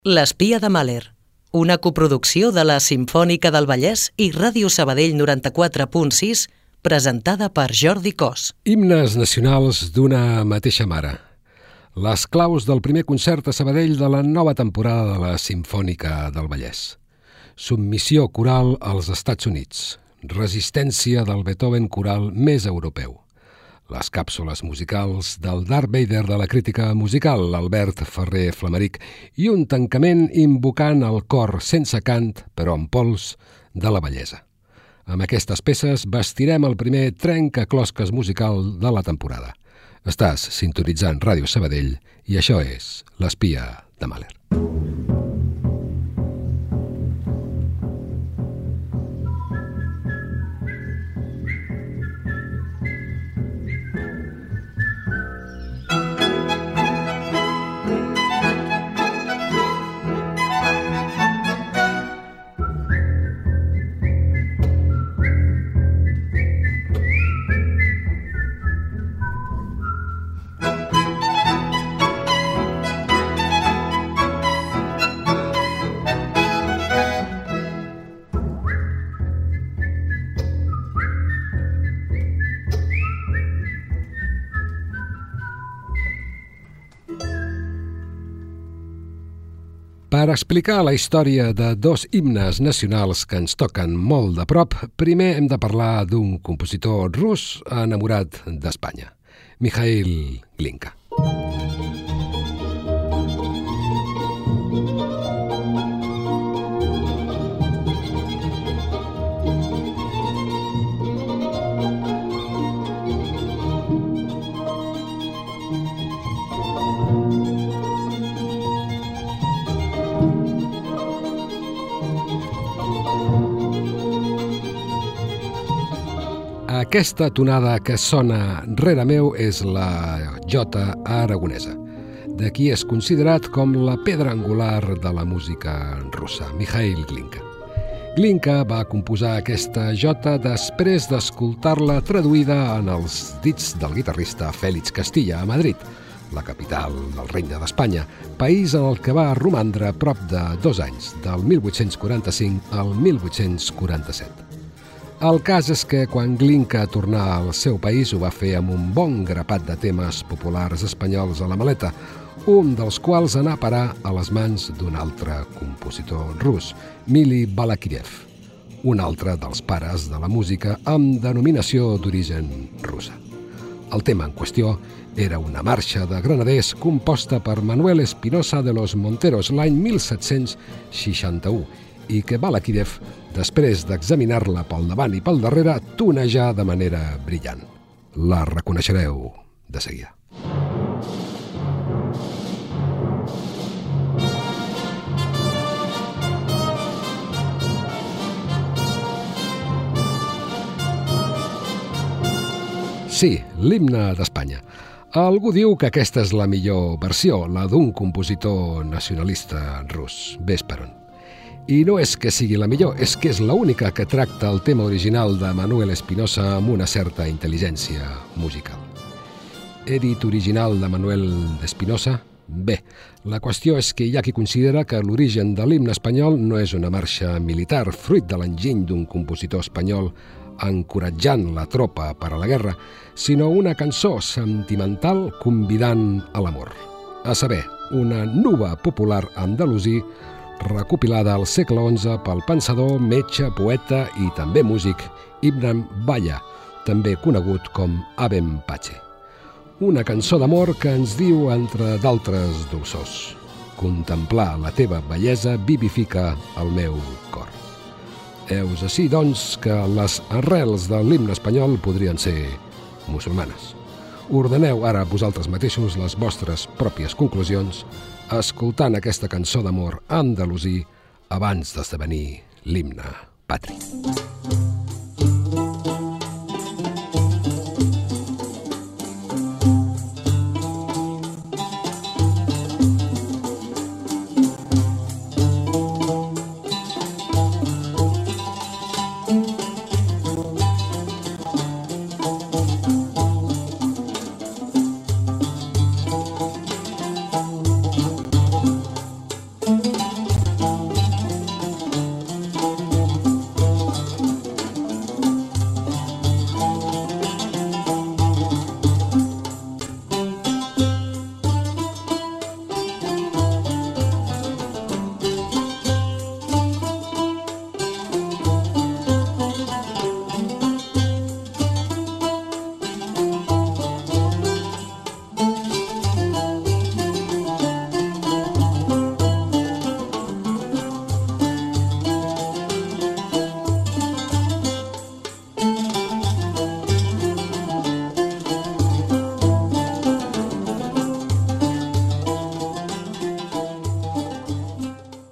L'espia de Mahler, una coproducció de la Simfònica del Vallès i Ràdio Sabadell 94.6, presentada per Jordi Cos. Himnes nacionals d'una mateixa mare. Les claus del primer concert a Sabadell de la nova temporada de la Simfònica del Vallès. Submissió coral als Estats Units. Resistència del Beethoven coral més europeu. Les càpsules musicals del Darth Vader de la crítica musical, Albert Ferrer Flamaric, i un tancament invocant el cor sense cant, però amb pols, de la bellesa. Amb aquestes peces vestirem el primer trencaclosques musical de la temporada. Estàs sintonitzant Ràdio Sabadell i això és l'espia de Mahler. Per explicar la història de dos himnes nacionals que ens toquen molt de prop, primer hem de parlar d'un compositor rus enamorat d'Espanya, Mikhail Glinka. Aquesta tonada que sona rere meu és la jota aragonesa, de qui és considerat com la pedra angular de la música russa, Mikhail Glinka. Glinka va composar aquesta jota després d'escoltar-la traduïda en els dits del guitarrista Félix Castilla a Madrid, la capital del Regne d'Espanya, país en el que va romandre prop de 2 anys, del 1845 al 1847. El cas és que quan Glinka tornà al seu país ho va fer amb un bon grapat de temes populars espanyols a la maleta, un dels quals anà a parar a les mans d'un altre compositor rus, Mili Balakirev, un altre dels pares de la música amb denominació d'origen russa. El tema en qüestió era una marxa de granaders composta per Manuel Espinosa de los Monteros l'any 1761 i que Balakirev, després d'examinar-la pel davant i pel darrere, tonejà de manera brillant. La reconeixereu de seguida. Sí, l'himne d'Espanya. Algú diu que aquesta és la millor versió, la d'un compositor nacionalista rus, ves per on. I no és que sigui la millor, és que és l'única que tracta el tema original de Manuel Espinosa amb una certa intel·ligència musical. Edit original de Manuel d'Espinosa? Bé, la qüestió és que hi ha qui considera que l'origen de l'himne espanyol no és una marxa militar, fruit de l'enginy d'un compositor espanyol encoratjant la tropa per a la guerra, sinó una cançó sentimental convidant a l'amor. A saber, una nuba popular andalusí recopilada al segle XI pel pensador, metge, poeta i també músic Ibram Baya, també conegut com Abem Pache. Una cançó d'amor que ens diu, entre d'altres dolçors: contemplar la teva bellesa vivifica el meu cor. Heus així, doncs, que les arrels de l'himne espanyol podrien ser musulmanes. Ordeneu ara vosaltres mateixos les vostres pròpies conclusions escoltant aquesta cançó d'amor andalusí abans d'esdevenir l'himne patri.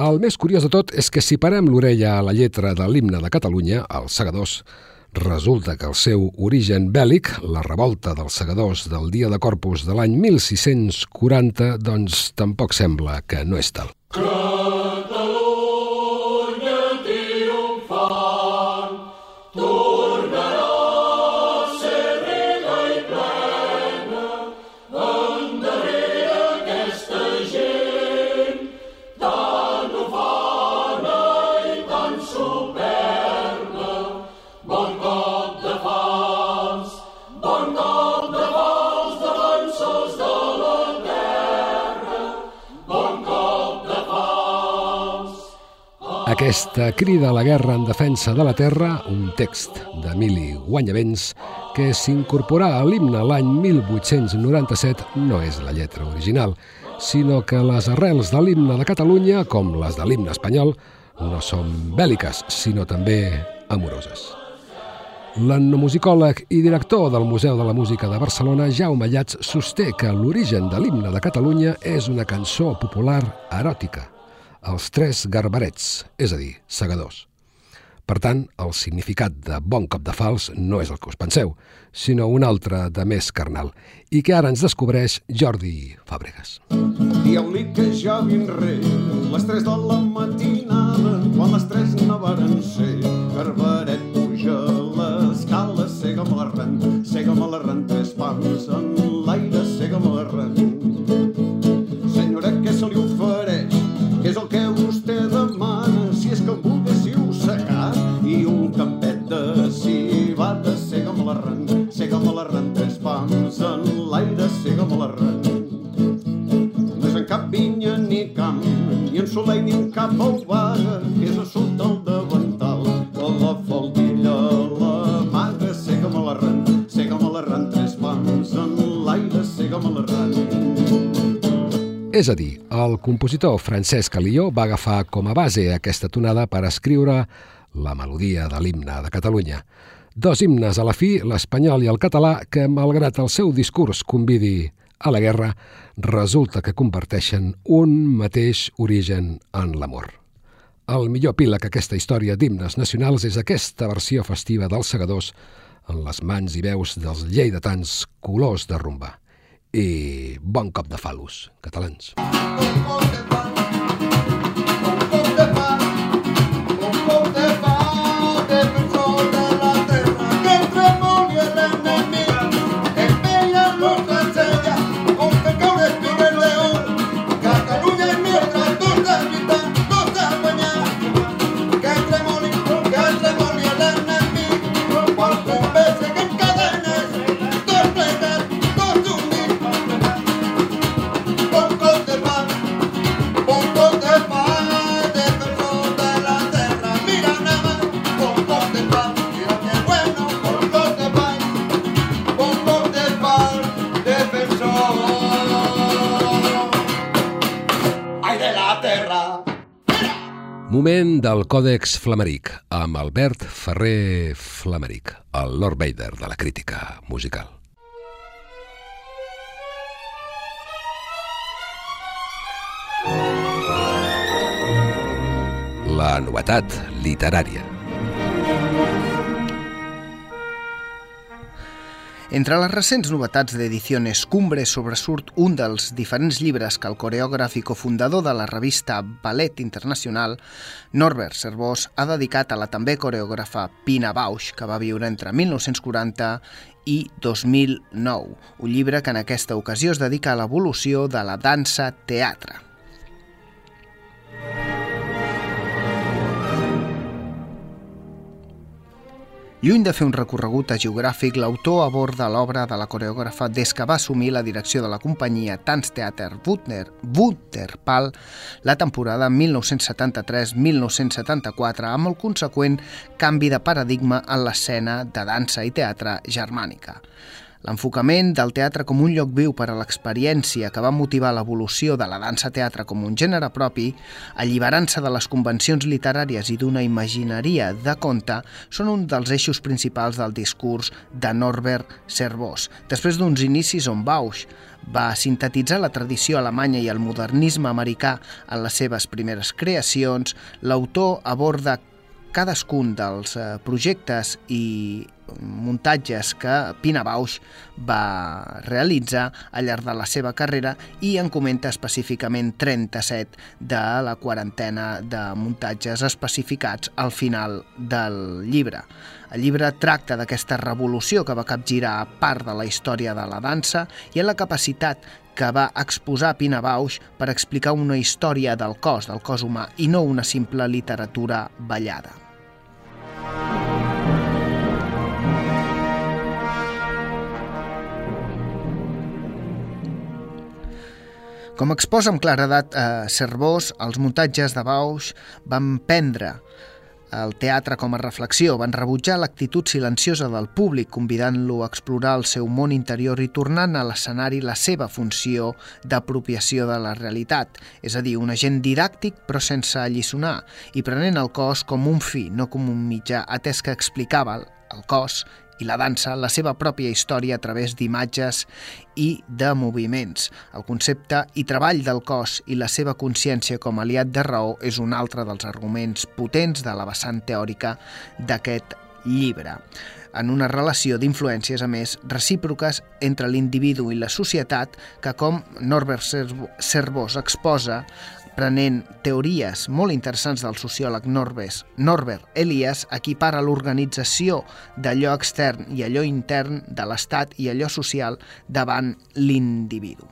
El més curiós de tot és que si parem l'orella a la lletra de l'himne de Catalunya, els segadors, resulta que el seu origen bèl·lic, la revolta dels segadors del Dia de Corpus de l'any 1640, doncs tampoc sembla que no és tal. Aquesta crida a la guerra en defensa de la terra, un text d'Emili Guanyavents, que s'incorporà a l'himne l'any 1897, no és la lletra original, sinó que les arrels de l'himne de Catalunya, com les de l'himne espanyol, no són bèl·liques, sinó també amoroses. L'etnomusicòleg i director del Museu de la Música de Barcelona, Jaume Llats, sosté que l'origen de l'himne de Catalunya és una cançó popular eròtica, els tres garbarets, és a dir, segadors. Per tant, el significat de bon cop de falç no és el que us penseu, sinó un altre de més carnal, i que ara ens descobreix Jordi Fàbregas. Dieu-li que ja vindré les 3 de la matinada, quan les 3 no varen ser. Garbaret puja l'escala, sega'm l'arran, 3 pams en l'aire, sega'm l'arran. Senyora, què se li ofereix? Què és el que vostè demana? Si és que em volguéssiu secar i un campet de civada, sega'm l'arran, 3 pams en l'aire, sega'm l'arran. No és en cap vinya ni camp, ni en soleil ni en cap vaga, que és a sota el davantal de la faldilla l'amaga, sega'm l'arran, 3 pams en l'aire, sega'm l'arran. És a dir, el compositor Francesc Alió va agafar com a base aquesta tonada per escriure la melodia de l'himne de Catalunya. 2 himnes a la fi, l'espanyol i el català, que, malgrat el seu discurs convidi a la guerra, resulta que comparteixen un mateix origen en l'amor. El millor epíleg a aquesta història d'himnes nacionals és aquesta versió festiva dels segadors en les mans i veus dels lleidatans Colors de Rumba. I bon cop de fal·los, catalans. Moment del Còdex Flamaric, amb Albert Ferrer Flamaric, el Lord Vader de la crítica musical. La novetat literària. Entre les recents novetats d'Ediciones Cumbre sobresurt un dels diferents llibres que el coreògraf i cofundador de la revista Ballet Internacional, Norbert Servós, ha dedicat a la també coreògrafa Pina Bausch, que va viure entre 1940 i 2009, un llibre que en aquesta ocasió es dedica a l'evolució de la dansa-teatre. Lluny de fer un recorregut geogràfic, l'autor aborda l'obra de la coreògrafa des que va assumir la direcció de la companyia Tanztheater Wunderpal la temporada 1973-1974, amb el conseqüent canvi de paradigma en l'escena de dansa i teatre germànica. L'enfocament del teatre com un lloc viu per a l'experiència que va motivar l'evolució de la dansa-teatre com un gènere propi, alliberant-se de les convencions literàries i d'una imagineria de conte, són un dels eixos principals del discurs de Norbert Servos. Després d'uns inicis on Bausch va sintetitzar la tradició alemanya i el modernisme americà en les seves primeres creacions, l'autor aborda cadascun dels projectes i muntatges que Pina Bausch va realitzar al llarg de la seva carrera i en comenta específicament 37 de la quarantena de muntatges especificats al final del llibre. El llibre tracta d'aquesta revolució que va capgirar part de la història de la dansa i en la capacitat que va exposar Pina Bausch per explicar una història del cos humà, i no una simple literatura ballada. Com exposa amb claredat Servos, els muntatges de Bausch van prendre el teatre com a reflexió, van rebutjar l'actitud silenciosa del públic, convidant-lo a explorar el seu món interior i tornant a l'escenari la seva funció d'apropiació de la realitat, és a dir, un agent didàctic però sense alliçonar, i prenent el cos com un fi, no com un mitjà, atès que explicava el cos i la dansa la seva pròpia història a través d'imatges i de moviments. El concepte i treball del cos i la seva consciència com a aliat de raó és un altre dels arguments potents de la vessant teòrica d'aquest llibre, en una relació d'influències, a més, recíproques entre l'individu i la societat que, com Norbert Servos exposa, prenent teories molt interessants del sociòleg Norbert Elias, equipara l'organització d'allò extern i allò intern de l'estat i allò social davant l'individu.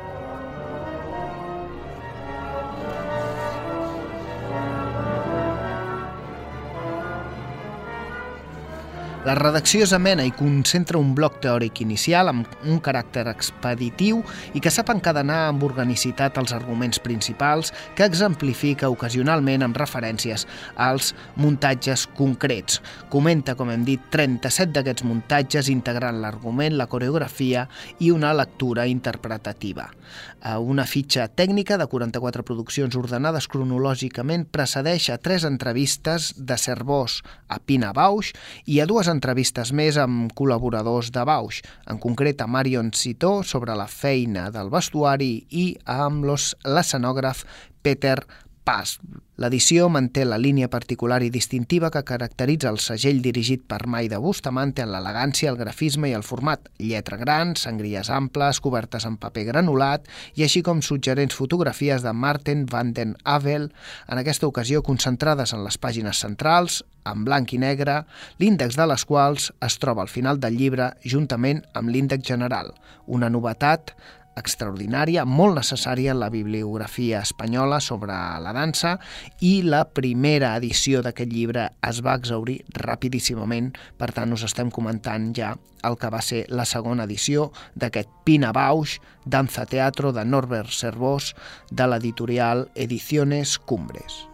La redacció és amena i concentra un bloc teòric inicial amb un caràcter expeditiu i que sap encadenar amb organicitat els arguments principals, que exemplifica ocasionalment amb referències als muntatges concrets. Comenta, com hem dit, 37 d'aquests muntatges, integrant l'argument, la coreografia i una lectura interpretativa. Una fitxa tècnica de 44 produccions ordenades cronològicament precedeix a 3 entrevistes de Servos a Pina Bausch i a 2 entrevistes més amb col·laboradors de Bausch, en concret a Marion Citó sobre la feina del vestuari i amb l'escenògraf Peter Pas. L'edició manté la línia particular i distintiva que caracteritza el segell dirigit per May de Bustamante en l'elegància, el grafisme i el format. Lletra gran, sangries amples, cobertes en paper granulat i així com suggerents fotografies de Marten van den Avel, en aquesta ocasió concentrades en les pàgines centrals, en blanc i negre, l'índex de les quals es troba al final del llibre juntament amb l'índex general. Una novetat extraordinària, molt necessària en la bibliografia espanyola sobre la dansa, i la primera edició d'aquest llibre es va exhaurir rapidíssimament, per tant us estem comentant ja el que va ser la segona edició d'aquest Pina Bausch, Danza Teatro de Norbert Servos, de l'editorial Ediciones Cumbres.